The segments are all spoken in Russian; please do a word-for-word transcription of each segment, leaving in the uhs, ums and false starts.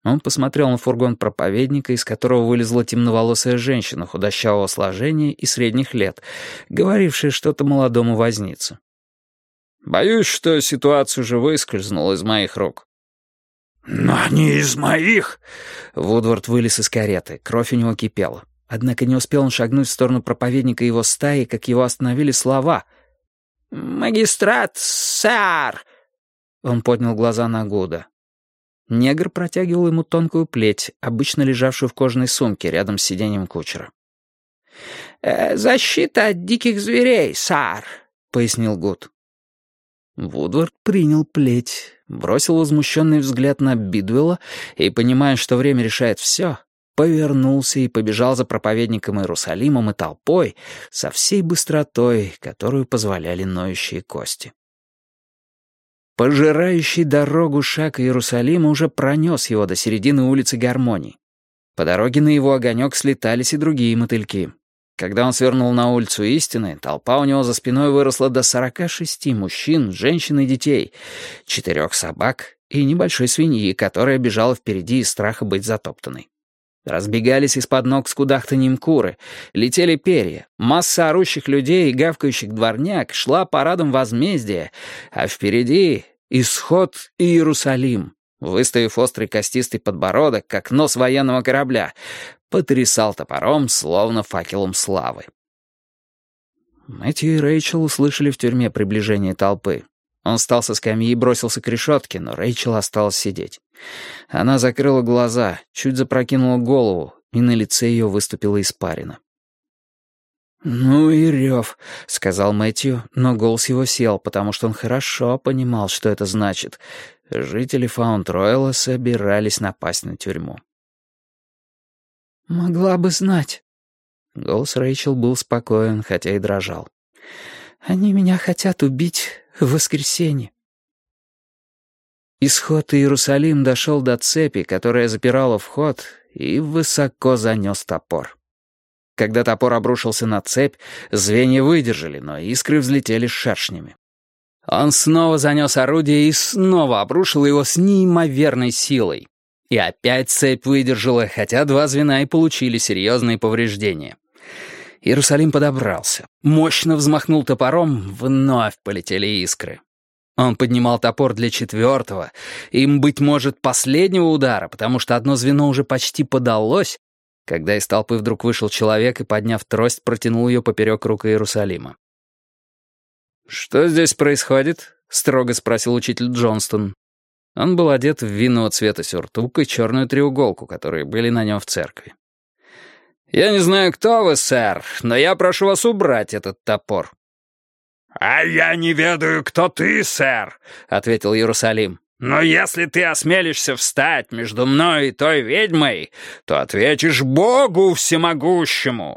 Он посмотрел на фургон проповедника, из которого вылезла темноволосая женщина худощавого сложения и средних лет, говорившая что-то молодому вознице. «Боюсь, что ситуация уже выскользнула из моих рук». «Но не из моих!» Вудвард вылез из кареты, кровь у него кипела. Однако не успел он шагнуть в сторону проповедника и его стаи, как его остановили слова. «Магистрат, сэр!» Он поднял глаза на Гуда. Негр протягивал ему тонкую плеть, обычно лежавшую в кожаной сумке рядом с сиденьем кучера. «Э, «Защита от диких зверей, сэр», — пояснил Гуд. Вудвард принял плеть, бросил возмущенный взгляд на Бидуэлла и, понимая, что время решает все, повернулся и побежал за проповедником Иерусалимом и толпой со всей быстротой, которую позволяли ноющие кости. Пожирающий дорогу шаг Иерусалима уже пронес его до середины улицы Гармонии. По дороге на его огонек слетались и другие мотыльки. Когда он свернул на улицу Истины, толпа у него за спиной выросла до сорока шести мужчин, женщин и детей, четырех собак и небольшой свиньи, которая бежала впереди из страха быть затоптанной. Разбегались из-под ног с кудахтаньем куры, летели перья, масса орущих людей и гавкающих дворняк шла парадом возмездия, а впереди исход Иерусалим, выставив острый костистый подбородок, как нос военного корабля, потрясал топором, словно факелом славы. Мэтью и Рэйчел услышали в тюрьме приближение толпы. Он встал со скамьи и бросился к решетке, но Рэйчел осталась сидеть. Она закрыла глаза, чуть запрокинула голову, и на лице ее выступила испарина. «Ну и рев», — сказал Мэтью, но голос его сел, потому что он хорошо понимал, что это значит. Жители Фаунд-Ройла собирались напасть на тюрьму. «Могла бы знать». Голос Рэйчел был спокоен, хотя и дрожал. «Они меня хотят убить в воскресенье». Исход Иерусалим дошел до цепи, которая запирала вход, и высоко занес топор. Когда топор обрушился на цепь, звенья выдержали, но искры взлетели шершнями. Он снова занес орудие и снова обрушил его с неимоверной силой. И опять цепь выдержала, хотя два звена и получили серьезные повреждения. Иерусалим подобрался, мощно взмахнул топором, вновь полетели искры. Он поднимал топор для четвертого, им, быть может, последнего удара, потому что одно звено уже почти подалось, когда из толпы вдруг вышел человек и, подняв трость, протянул ее поперек рук Иерусалима. «Что здесь происходит?» — строго спросил учитель Джонстон. Он был одет в винного цвета сюртук и черную треуголку, которые были на нем в церкви. «Я не знаю, кто вы, сэр, но я прошу вас убрать этот топор». «А я не ведаю, кто ты, сэр», — ответил Иерусалим. «Но если ты осмелишься встать между мной и той ведьмой, то ответишь Богу всемогущему».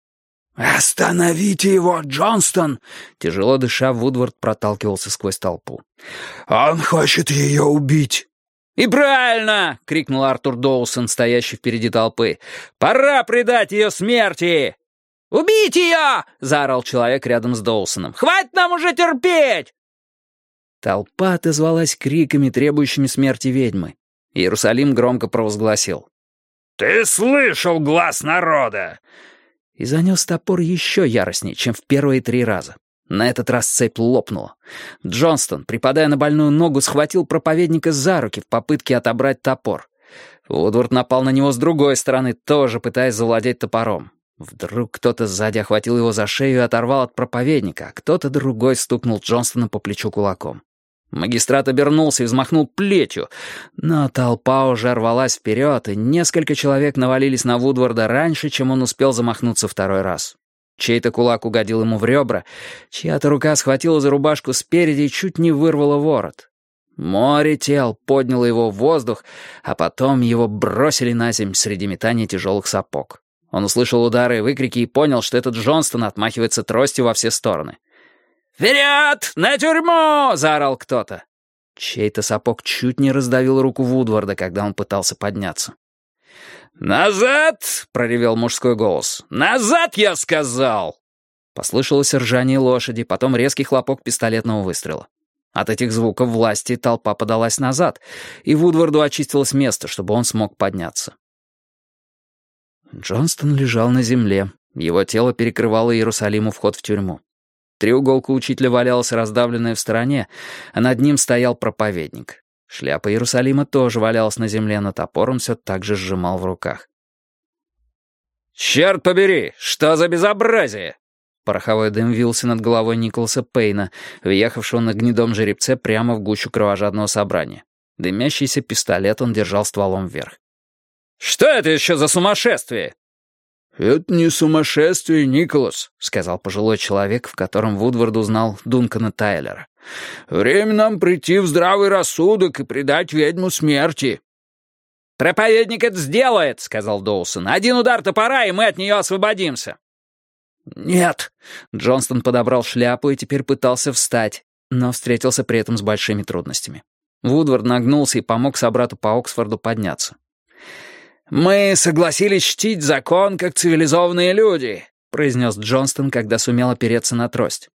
«Остановите его, Джонстон!» Тяжело дыша, Вудвард проталкивался сквозь толпу. «Он хочет ее убить!» «И правильно!» — крикнул Артур Доусон, стоящий впереди толпы. «Пора предать ее смерти!» «Убить ее!» — заорал человек рядом с Доусоном. «Хватит нам уже терпеть!» Толпа отозвалась криками, требующими смерти ведьмы. Иерусалим громко провозгласил: «Ты слышал глас народа!» И занес топор еще яростнее, чем в первые три раза. На этот раз цепь лопнула. Джонстон, припадая на больную ногу, схватил проповедника за руки в попытке отобрать топор. Вудвард напал на него с другой стороны, тоже пытаясь завладеть топором. Вдруг кто-то сзади охватил его за шею и оторвал от проповедника, а кто-то другой стукнул Джонстона по плечу кулаком. Магистрат обернулся и взмахнул плетью, но толпа уже рвалась вперед, и несколько человек навалились на Вудварда раньше, чем он успел замахнуться второй раз. Чей-то кулак угодил ему в ребра, чья-то рука схватила за рубашку спереди и чуть не вырвала ворот. Море тел подняло его в воздух, а потом его бросили на землю среди метания тяжелых сапог. Он услышал удары и выкрики и понял, что этот Джонстон отмахивается тростью во все стороны. «Вперед! На тюрьму!» — заорал кто-то. Чей-то сапог чуть не раздавил руку Вудварда, когда он пытался подняться. «Назад!» — проревел мужской голос. «Назад, я сказал!» Послышалось ржание лошади, потом резкий хлопок пистолетного выстрела. От этих звуков власти толпа подалась назад, и Вудварду очистилось место, чтобы он смог подняться. Джонстон лежал на земле. Его тело перекрывало Иерусалиму вход в тюрьму. Треуголка учителя валялась раздавленная в стороне, а над ним стоял проповедник. Шляпа Иерусалима тоже валялась на земле, но топор он все так же сжимал в руках. «Черт побери, что за безобразие!» Пороховой дым вился над головой Николаса Пейна, въехавшего на гнедом жеребце прямо в гущу кровожадного собрания. Дымящийся пистолет он держал стволом вверх. «Что это еще за сумасшествие?» «Это не сумасшествие, Николас», — сказал пожилой человек, в котором Вудвард узнал Дункана Тайлера. «Время нам прийти в здравый рассудок и предать ведьму смерти». «Проповедник это сделает», — сказал Доусон. «Один удар топора, и мы от нее освободимся». «Нет». Джонстон подобрал шляпу и теперь пытался встать, но встретился при этом с большими трудностями. Вудвард нагнулся и помог собрату по Оксфорду подняться. «Мы согласились чтить закон, как цивилизованные люди», — произнес Джонстон, когда сумел опереться на трость.